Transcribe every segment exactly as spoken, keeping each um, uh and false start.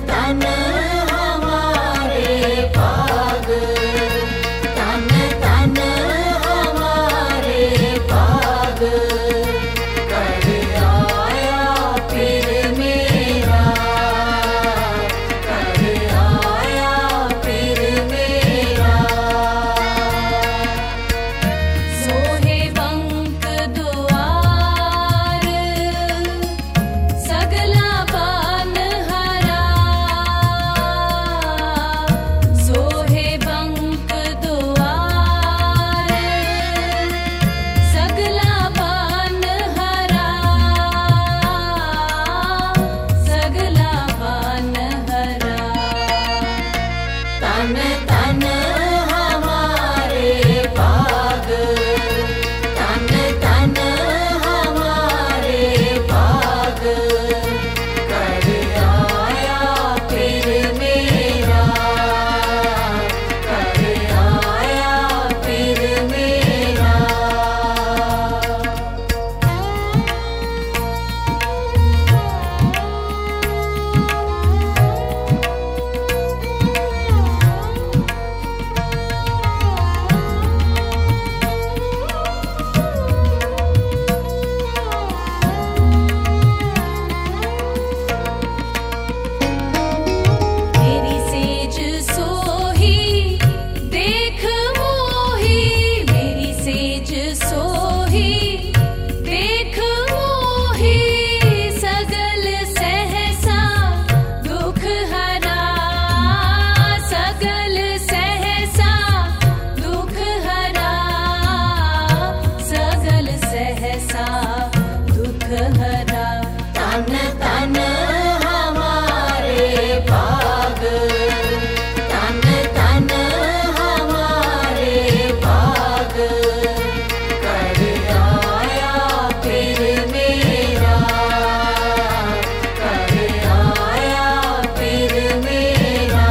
तन हमारे पाग, तन तन हमारे पाग, कर आया फिर मेरा, कर आया फिर मेरा। सोहे बंक दुआर सगला पान हरा, सोहे बंक दुआर सगला पान हरा, सगला पान हरा। तन तन हमारे पाग, तन तन हमारे पाग, कर आया फिर मेरा, कर आया फिर मेरा। मेरी सेज सोही देख मोही, मेरी सेज सोही देख मोही, सगल सहसा दुख हरा, सगल सहसा दुख हरा, सगल सहसा दुख हरा। तन तन हमारे पाग, तन तन हमारे पाग, कर आया फिर मेरा, कर आया फिर मेरा।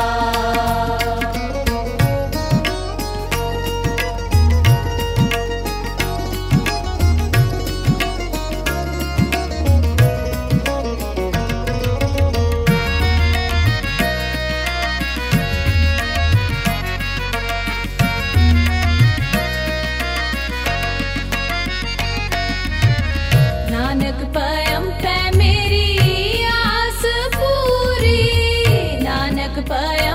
नानक पयम पे मेरी आस पूरी, नानक पयम